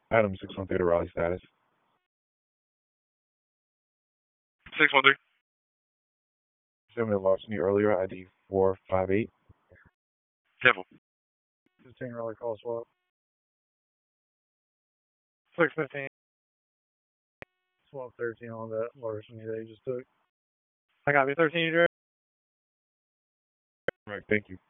Item 613 Raleigh status. 613. Assuming lost me earlier, ID 458. 10-4. 15 Raleigh call swap. 615. Swap 13 on that larceny that you just took. I got me 13, you Right, thank you.